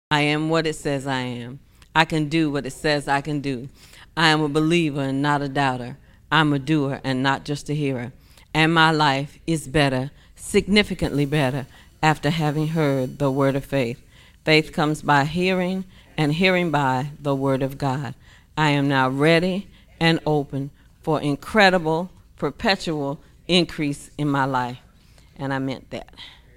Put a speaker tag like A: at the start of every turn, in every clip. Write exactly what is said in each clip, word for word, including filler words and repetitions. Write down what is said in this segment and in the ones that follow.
A: I am what it says I am. I can do what it says I can do. I am a believer and not a doubter. I'm a doer and not just a hearer. And my life is better, significantly better, after having heard the word of faith. Faith comes by hearing, and hearing by the word of God. I am now ready and open for incredible, perpetual increase in my life. And I meant that.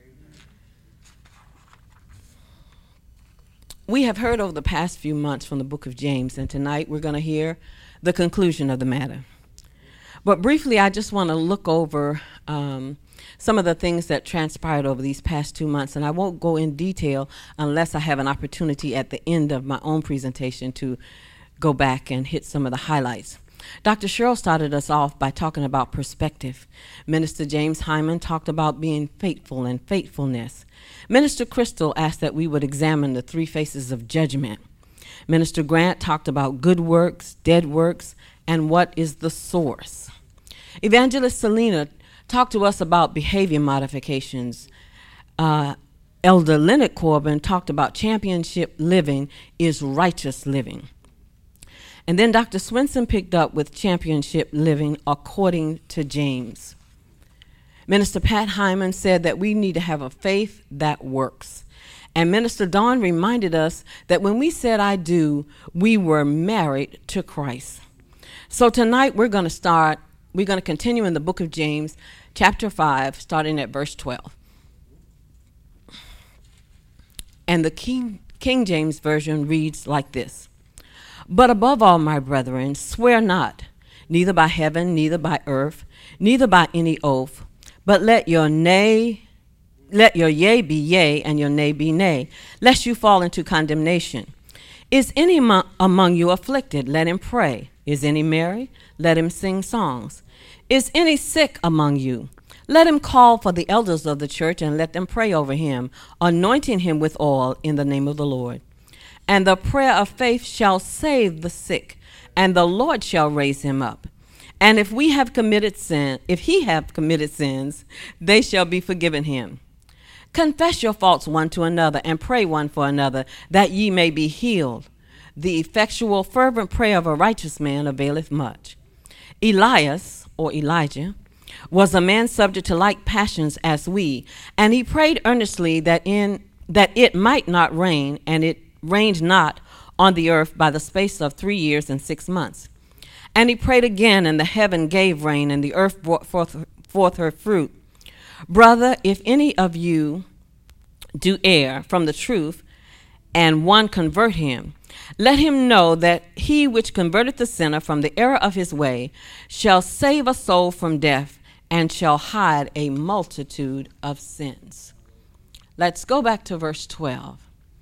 A: We have heard over the past few months from the book of James, and tonight we're going to hear the conclusion of the matter. But briefly, I just want to look over um, some of the things that transpired over these past two months, and I won't go in detail unless I have an opportunity at the end of my own presentation to go back and hit some of the highlights. Doctor Cheryl started us off by talking about perspective. Minister James Hyman talked about being faithful and faithfulness. Minister Crystal asked that we would examine the three faces of judgment. Minister Grant talked about good works, dead works, and what is the source. Evangelist Selena talked to us about behavior modifications. Uh, Elder Leonard Corbin talked about championship living is righteous living. And then Doctor Swenson picked up with championship living according to James. Minister Pat Hyman said that we need to have a faith that works. And Minister Dawn reminded us that when we said I do, we were married to Christ. So tonight we're going to start, we're going to continue in the book of James, chapter five, starting at verse twelve. And the King, King James Version reads like this. But above all, my brethren, swear not, neither by heaven, neither by earth, neither by any oath, but let your nay, let your yea be yea, and your nay be nay, lest you fall into condemnation. Is any mo- among you afflicted? Let him pray. Is any merry? Let him sing songs. Is any sick among you? Let him call for the elders of the church, and let them pray over him, anointing him with oil in the name of the Lord. And the prayer of faith shall save the sick, and the Lord shall raise him up. And if we have committed sin, if he have committed sins, they shall be forgiven him. Confess your faults one to another, and pray one for another, that ye may be healed. The effectual fervent prayer of a righteous man availeth much. Elias, or Elijah, was a man subject to like passions as we, and he prayed earnestly that in that it might not rain, and it rained not on the earth by the space of three years and six months. And he prayed again, and the heaven gave rain, and the earth brought forth, forth her fruit. Brother, if any of you do err from the truth, and one convert him, let him know that he which converteth the sinner from the error of his way shall save a soul from death, and shall hide a multitude of sins. Let's go back to verse twelve.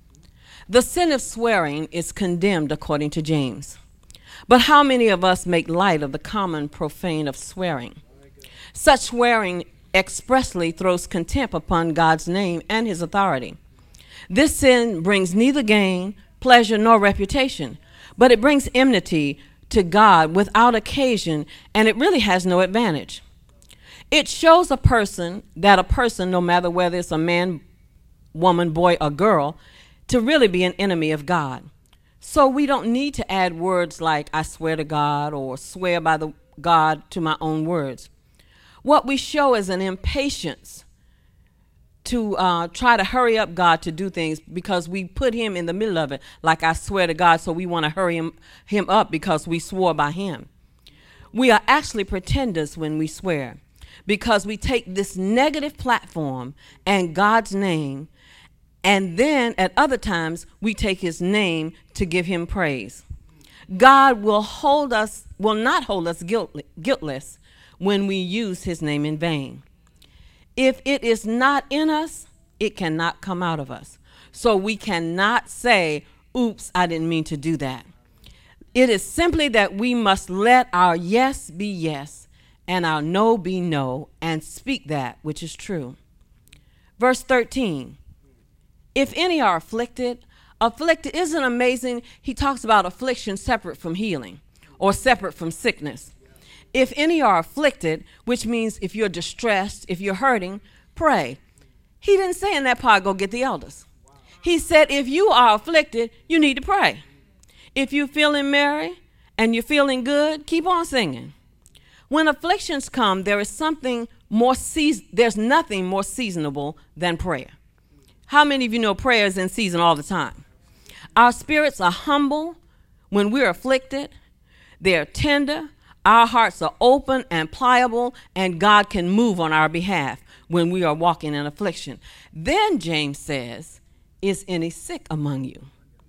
A: The sin of swearing is condemned according to James. But how many of us make light of the common profane of swearing? Such swearing expressly throws contempt upon God's name and his authority. This sin brings neither gain, pleasure, nor reputation, but it brings enmity to God without occasion, and it really has no advantage. It shows a person that a person, no matter whether it's a man, woman, boy, or girl, to really be an enemy of God. So we don't need to add words like I swear to God or swear by the God to my own words. What we show is an impatience to uh, try to hurry up God to do things because we put him in the middle of it, like I swear to God, so we want to hurry him, him up because we swore by him. We are actually pretenders when we swear because we take this negative platform and God's name, and then at other times, we take his name to give him praise. God will hold us, will not hold us guilt, guiltless when we use his name in vain. If it is not in us, it cannot come out of us. So we cannot say, oops, I didn't mean to do that. It is simply that we must let our yes be yes and our no be no and speak that which is true. Verse thirteen. If any are afflicted, afflicted isn't amazing. He talks about affliction separate from healing or separate from sickness. If any are afflicted, which means if you're distressed, if you're hurting, pray. He didn't say in that part, go get the elders. He said, if you are afflicted, you need to pray. If you're feeling merry and you're feeling good, keep on singing. When afflictions come, there is something more seas- there's nothing more seasonable than prayer. How many of you know prayer is in season all the time? Our spirits are humble when we're afflicted. They're tender. Our hearts are open and pliable, and God can move on our behalf when we are walking in affliction. Then James says, is any sick among you?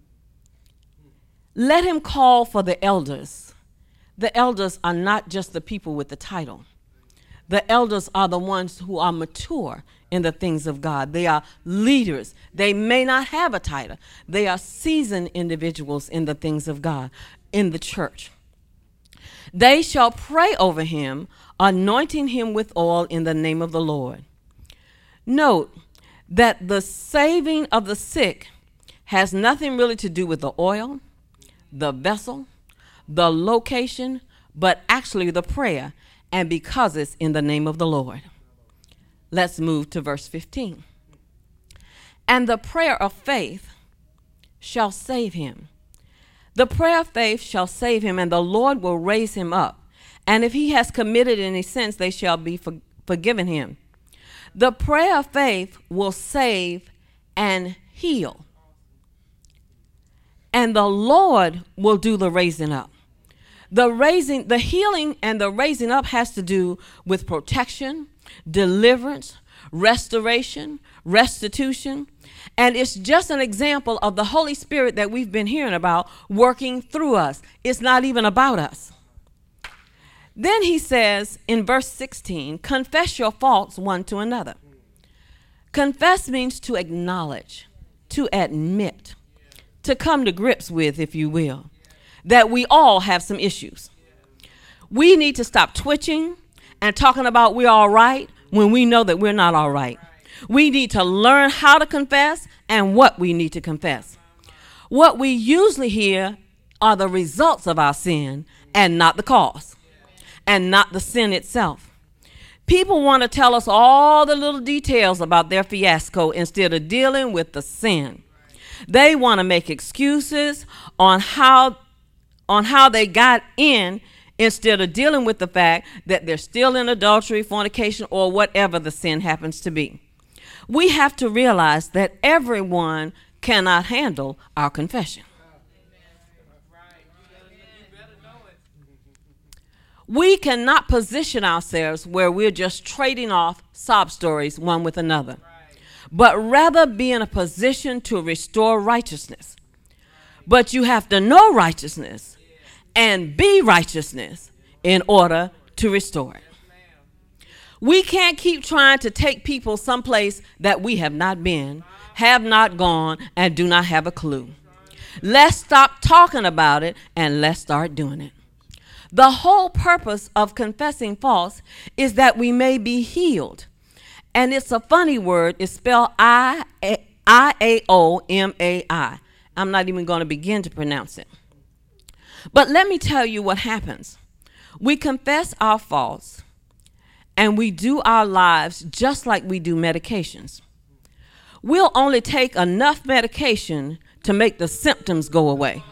A: Let him call for the elders. The elders are not just the people with the title. The elders are the ones who are mature in the things of God. They are leaders. They may not have a title. They are seasoned individuals in the things of God in the church. They shall pray over him, anointing him with oil in the name of the Lord. Note that the saving of the sick has nothing really to do with the oil, the vessel, the location, but actually the prayer, and because it's in the name of the Lord. Let's move to verse fifteen. And the prayer of faith shall save him. The prayer of faith shall save him, and the Lord will raise him up. And if he has committed any sins, they shall be for- forgiven him. The prayer of faith will save and heal. And the Lord will do the raising up. The raising, the healing and the raising up has to do with protection, deliverance, restoration, restitution. And it's just an example of the Holy Spirit that we've been hearing about working through us. It's not even about us. Then he says in verse sixteen, confess your faults one to another. Confess means to acknowledge, to admit, to come to grips with, if you will, that we all have some issues. We need to stop twitching and talking about we're all right when we know that we're not all right. We need to learn how to confess and what we need to confess. What we usually hear are the results of our sin and not the cause, and not the sin itself. People want to tell us all the little details about their fiasco instead of dealing with the sin. They want to make excuses on how on how they got in instead of dealing with the fact that they're still in adultery, fornication, or whatever the sin happens to be. We have to realize that everyone cannot handle our confession. We cannot position ourselves where we're just trading off sob stories one with another, but rather be in a position to restore righteousness. But you have to know righteousness and be righteousness in order to restore it. We can't keep trying to take people someplace that we have not been, have not gone, and do not have a clue. Let's stop talking about it and let's start doing it. The whole purpose of confessing faults is that we may be healed. And it's a funny word. It's spelled I A O M A I. I'm not even going to begin to pronounce it. But let me tell you what happens. We confess our faults, and we do our lives just like we do medications. We'll only take enough medication to make the symptoms go away.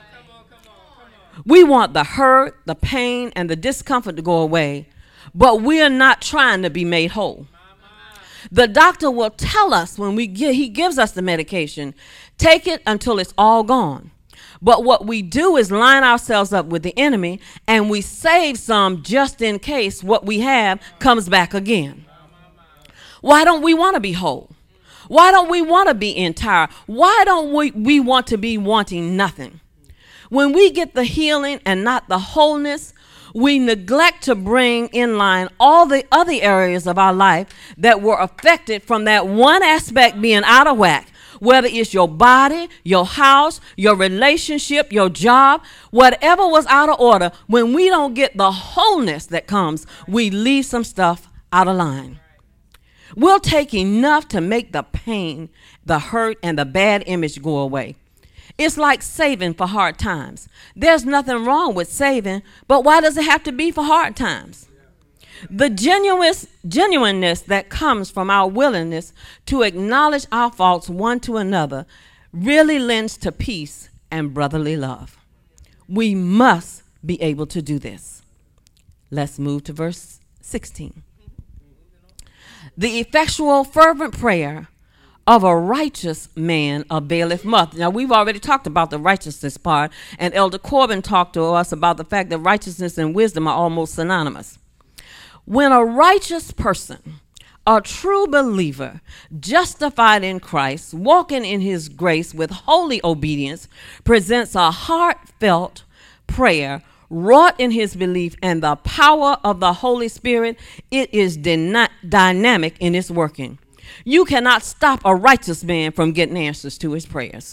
A: We want the hurt, the pain, and the discomfort to go away, but we're not trying to be made whole. The doctor will tell us when we get, he gives us the medication, take it until it's all gone. But what we do is line ourselves up with the enemy, and we save some just in case what we have comes back again. Why don't we want to be whole? Why don't we want to be entire? Why don't we, we want to be wanting nothing? When we get the healing and not the wholeness, we neglect to bring in line all the other areas of our life that were affected from that one aspect being out of whack, whether it's your body, your house, your relationship, your job, whatever was out of order. When we don't get the wholeness that comes, we leave some stuff out of line. We'll take enough to make the pain, the hurt, and the bad image go away. It's like saving for hard times. There's nothing wrong with saving, but why does it have to be for hard times? The genuineness, genuineness that comes from our willingness to acknowledge our faults one to another really lends to peace and brotherly love. We must be able to do this. Let's move to verse sixteen. The effectual, fervent prayer of a righteous man availeth much. Now, we've already talked about the righteousness part, and Elder Corbin talked to us about the fact that righteousness and wisdom are almost synonymous. When a righteous person, a true believer, justified in Christ, walking in his grace with holy obedience, presents a heartfelt prayer wrought in his belief and the power of the Holy Spirit, it is dyna- dynamic in its working. You cannot stop a righteous man from getting answers to his prayers,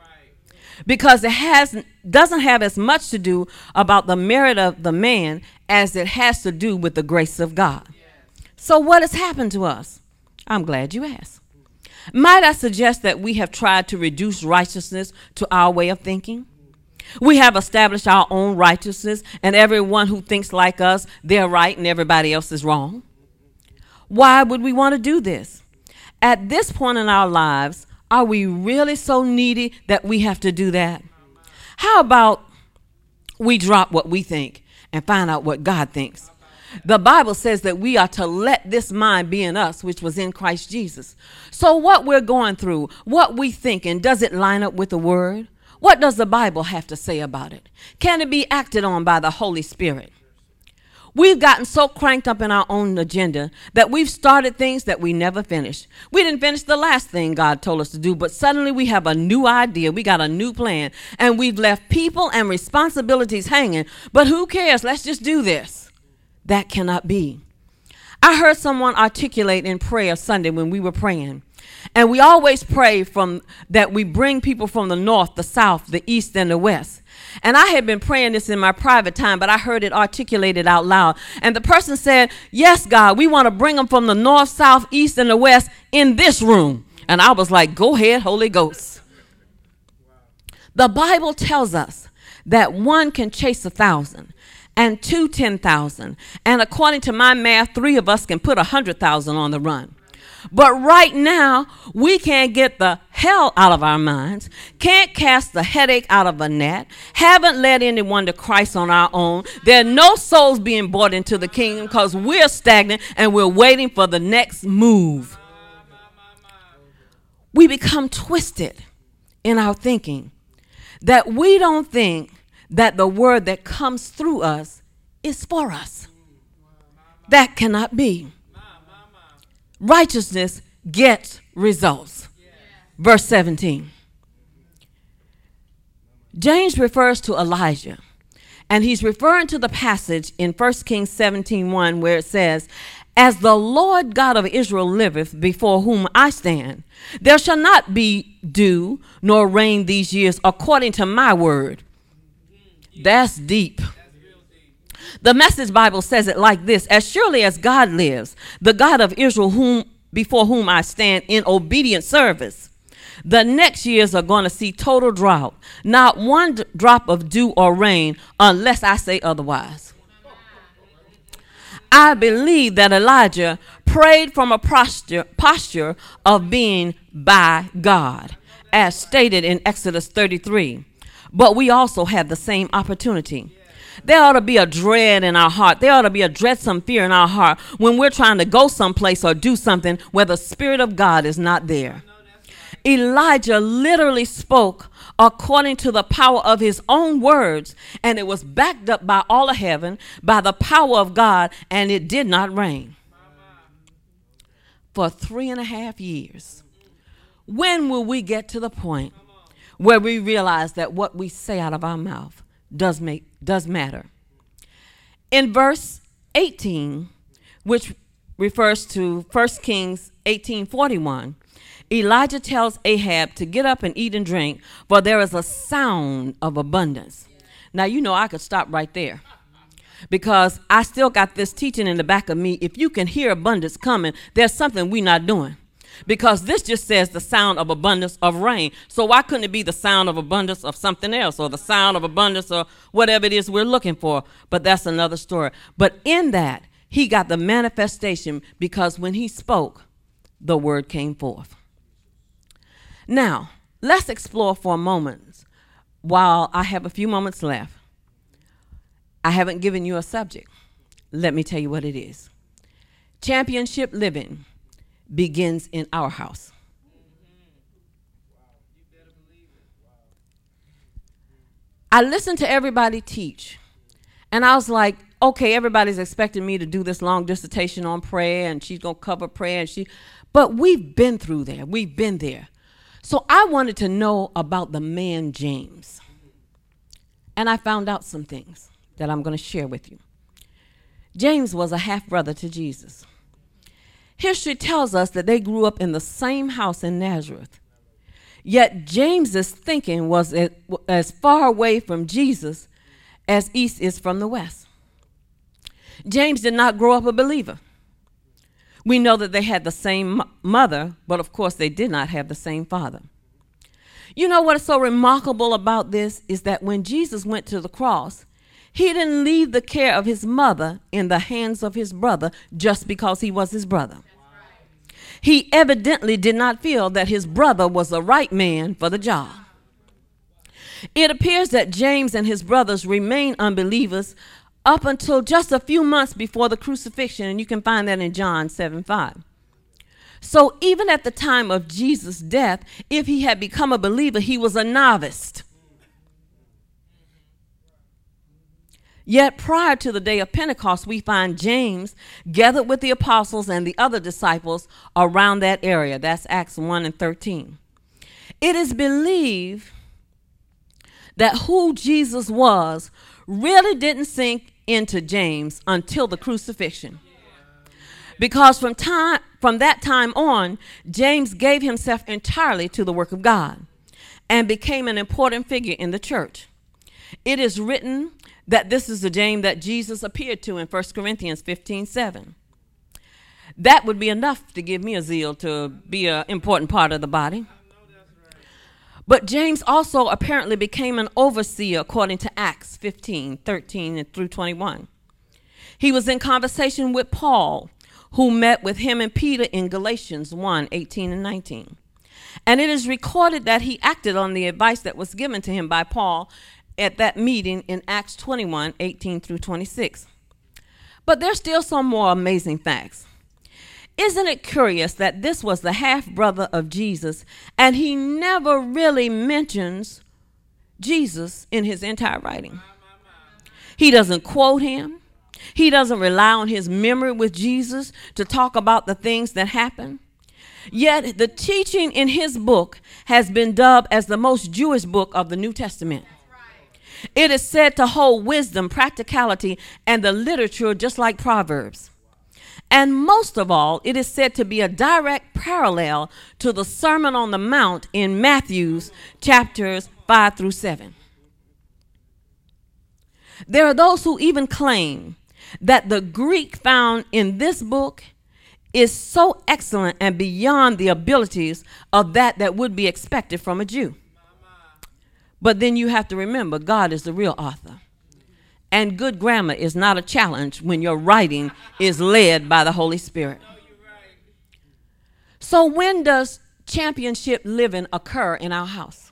A: because it has doesn't have as much to do about the merit of the man as it has to do with the grace of God. So what has happened to us? I'm glad you asked. Might I suggest that we have tried to reduce righteousness to our way of thinking? We have established our own righteousness, and everyone who thinks like us, they're right and everybody else is wrong. Why would we want to do this? At this point in our lives, are we really so needy that we have to do that? How about we drop what we think and find out what God thinks? The Bible says that we are to let this mind be in us, which was in Christ Jesus. So what we're going through, what we think, and does it line up with the Word? What does the Bible have to say about it? Can it be acted on by the Holy Spirit? We've gotten so cranked up in our own agenda that we've started things that we never finished. We didn't finish the last thing God told us to do, but suddenly we have a new idea. We got a new plan, and we've left people and responsibilities hanging. But who cares? Let's just do this. That cannot be. I heard someone articulate in prayer Sunday when we were praying. And we always pray from that we bring people from the north, the south, the east, and the west. And I had been praying this in my private time, but I heard it articulated out loud. And the person said, yes, God, we want to bring them from the north, south, east, and the west in this room. And I was like, go ahead, Holy Ghost. The Bible tells us that one can chase a thousand and two, ten thousand. And according to my math, three of us can put a hundred thousand on the run. But right now, we can't get the hell out of our minds, can't cast the headache out of a net, haven't led anyone to Christ on our own. There are no souls being brought into the kingdom because we're stagnant and we're waiting for the next move. We become twisted in our thinking that we don't think that the word that comes through us is for us. That cannot be. Righteousness gets results. Verse seventeen. James refers to Elijah, and he's referring to the passage in First Kings seventeen one where it says, as the Lord God of Israel liveth, before whom I stand, there shall not be dew nor rain these years according to my word. That's deep. The Message Bible says it like this: as surely as God lives, the God of Israel, whom before whom I stand in obedient service, the next years are going to see total drought, not one d- drop of dew or rain, unless I say otherwise. I believe that Elijah prayed from a posture, posture of being by God, as stated in Exodus thirty-three. But we also have the same opportunity. There ought to be a dread in our heart. There ought to be a dreadsome fear in our heart when we're trying to go someplace or do something where the Spirit of God is not there. Elijah literally spoke according to the power of his own words, and it was backed up by all of heaven, by the power of God, and it did not rain. For three and a half years. When will we get to the point where we realize that what we say out of our mouth does make does matter? In verse eighteen, which refers to First Kings eighteen forty-one, Elijah tells Ahab to get up and eat and drink, for there is a sound of abundance. Now, you know, I could stop right there, because I still got this teaching in the back of me. If you can hear abundance coming, there's something we're not doing. Because this just says the sound of abundance of rain. So why couldn't it be the sound of abundance of something else, or the sound of abundance or whatever it is we're looking for? But that's another story. But in that, he got the manifestation, because when he spoke, the word came forth. Now, let's explore for a moment while I have a few moments left. I haven't given you a subject. Let me tell you what it is. Championship living begins in our house. I listened to everybody teach, and I was like, okay, everybody's expecting me to do this long dissertation on prayer, and she's going to cover prayer, and she, but we've been through there. We've been there. So I wanted to know about the man James, and I found out some things that I'm going to share with you. James was a half-brother to Jesus. History tells us that they grew up in the same house in Nazareth. Yet James's thinking was as far away from Jesus as east is from the west. James did not grow up a believer. We know that they had the same mother, but of course they did not have the same father. You know what is so remarkable about this is that when Jesus went to the cross, he didn't leave the care of his mother in the hands of his brother just because he was his brother. He evidently did not feel that his brother was the right man for the job. It appears that James and his brothers remained unbelievers up until just a few months before the crucifixion, and you can find that in John seven five. So even at the time of Jesus' death, if he had become a believer, he was a novice. Yet prior to the day of Pentecost, we find James gathered with the apostles and the other disciples around that area. That's Acts one and thirteen. It is believed that who Jesus was really didn't sink into James until the crucifixion. Because from time from that time on, James gave himself entirely to the work of God and became an important figure in the church. It is written that this is the James that Jesus appeared to in First Corinthians fifteen seven. That would be enough to give me a zeal to be an important part of the body. But James also apparently became an overseer according to Acts fifteen thirteen and through twenty-one. He was in conversation with Paul, who met with him and Peter in Galatians one eighteen and nineteen. And it is recorded that he acted on the advice that was given to him by Paul at that meeting in Acts twenty-one eighteen through twenty-six. But there's still some more amazing facts. Isn't it curious that this was the half-brother of Jesus, and he never really mentions Jesus in his entire writing? He doesn't quote him. He doesn't rely on his memory with Jesus to talk about the things that happened. Yet the teaching in his book has been dubbed as the most Jewish book of the New Testament. It is said to hold wisdom, practicality, and the literature just like Proverbs. And most of all, it is said to be a direct parallel to the Sermon on the Mount in Matthew's chapters five through seven. There are those who even claim that the Greek found in this book is so excellent and beyond the abilities of that that would be expected from a Jew. But then you have to remember, God is the real author. And good grammar is not a challenge when your writing is led by the Holy Spirit. So when does championship living occur in our house?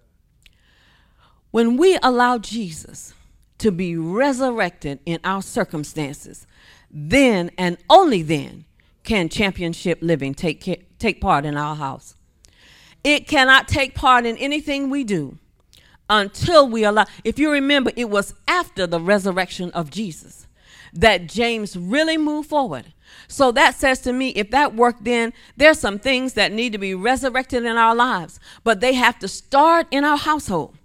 A: When we allow Jesus to be resurrected in our circumstances, then and only then can championship living take, take part in our house. It cannot take part in anything we do until we allow. If you remember, it was after the resurrection of Jesus that James really moved forward. So that says to me, if that worked then, there's some things that need to be resurrected in our lives, but they have to start in our household.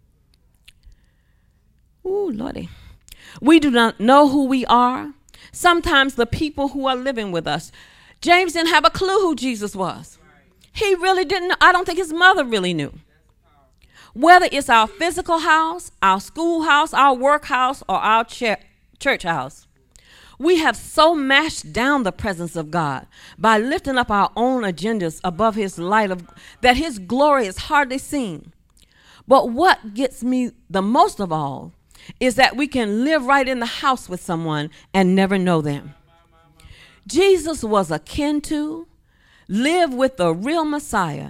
A: Ooh, Lordy. We do not know who we are. Sometimes the people who are living with us, James didn't have a clue who Jesus was. He really didn't know. I don't think his mother really knew. Whether it's our physical house, our schoolhouse, our work house, or our ch- church house, we have so mashed down the presence of God by lifting up our own agendas above his light of that his glory is hardly seen. But what gets me the most of all is that we can live right in the house with someone and never know them. Jesus was akin to, lived with the real Messiah,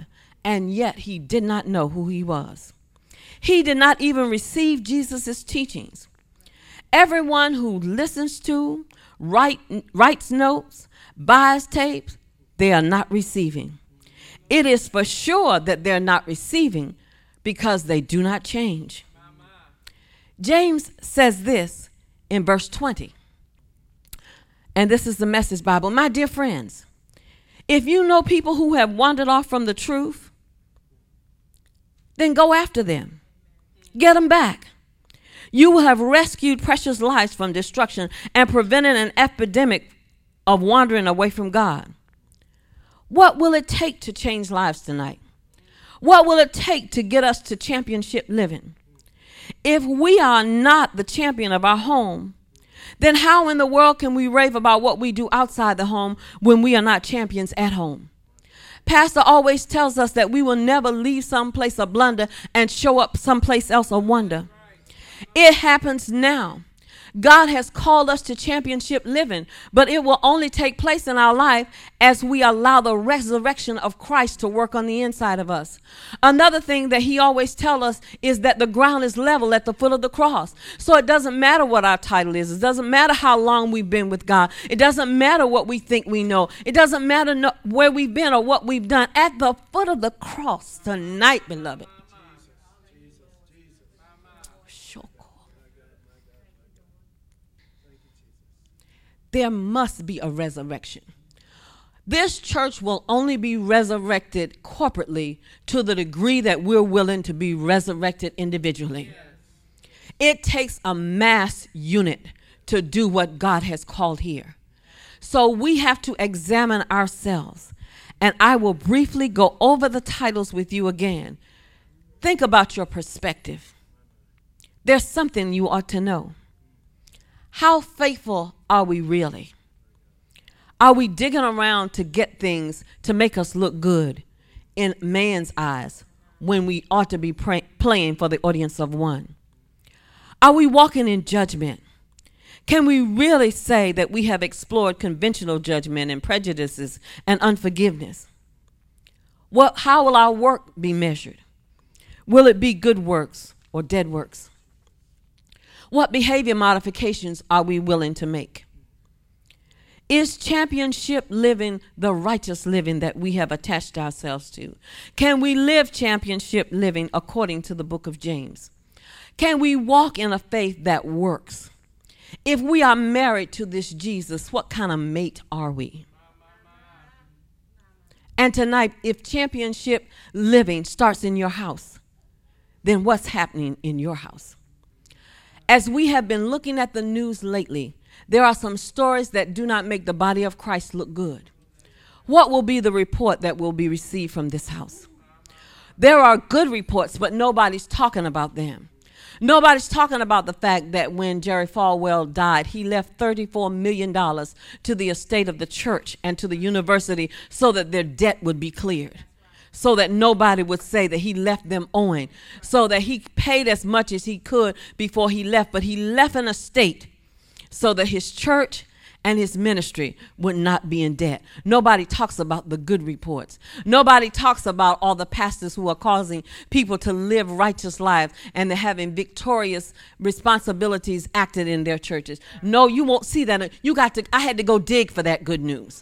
A: and yet he did not know who he was. He did not even receive Jesus' teachings. Everyone who listens to, write, writes notes, buys tapes, they are not receiving. It is for sure that they're not receiving because they do not change. James says this in verse twenty. And this is the Message Bible. My dear friends, if you know people who have wandered off from the truth, then go after them. Get them back. You will have rescued precious lives from destruction and prevented an epidemic of wandering away from God. What will it take to change lives tonight? What will it take to get us to championship living? If we are not the champion of our home, then how in the world can we rave about what we do outside the home when we are not champions at home? Pastor always tells us that we will never leave some place of blunder and show up someplace else of wonder. It happens now. God has called us to championship living, but it will only take place in our life as we allow the resurrection of Christ to work on the inside of us. Another thing that he always tells us is that the ground is level at the foot of the cross. So it doesn't matter what our title is. It doesn't matter how long we've been with God. It doesn't matter what we think we know. It doesn't matter no, where we've been or what we've done. At the foot of the cross tonight, beloved. There must be a resurrection. This church will only be resurrected corporately to the degree that we're willing to be resurrected individually. It takes a mass unit to do what God has called here. So we have to examine ourselves. And I will briefly go over the titles with you again. Think about your perspective. There's something you ought to know. How faithful are we really? Are we digging around to get things to make us look good in man's eyes when we ought to be pray- playing for the audience of one? Are we walking in judgment? Can we really say that we have explored conventional judgment and prejudices and unforgiveness? What, how will our work be measured? Will it be good works or dead works? What behavior modifications are we willing to make? Is championship living the righteous living that we have attached ourselves to? Can we live championship living according to the book of James? Can we walk in a faith that works? If we are married to this Jesus, what kind of mate are we? And tonight, if championship living starts in your house, then what's happening in your house? As we have been looking at the news lately, there are some stories that do not make the body of Christ look good. What will be the report that will be received from this house? There are good reports, but nobody's talking about them. Nobody's talking about the fact that when Jerry Falwell died, he left thirty-four million dollars to the estate of the church and to the university so that their debt would be cleared, so that nobody would say that he left them owing, so that he paid as much as he could before he left, but he left an estate so that his church and his ministry would not be in debt. Nobody talks about the good reports. Nobody talks about all the pastors who are causing people to live righteous lives and they're having victorious responsibilities acted in their churches. No, you won't see that. You got to, I had to go dig for that good news.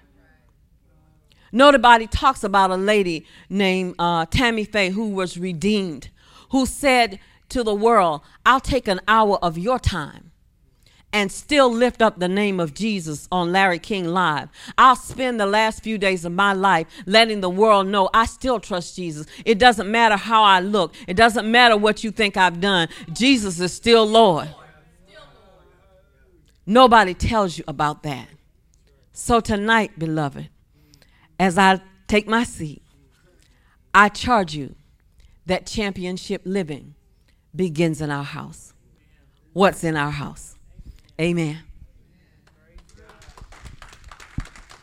A: Nobody talks about a lady named uh, Tammy Faye who was redeemed, who said to the world, I'll take an hour of your time and still lift up the name of Jesus on Larry King Live. I'll spend the last few days of my life letting the world know I still trust Jesus. It doesn't matter how I look. It doesn't matter what you think I've done. Jesus is still Lord. Nobody tells you about that. So tonight, beloved, as I take my seat, I charge you that championship living begins in our house. What's in our house? Amen.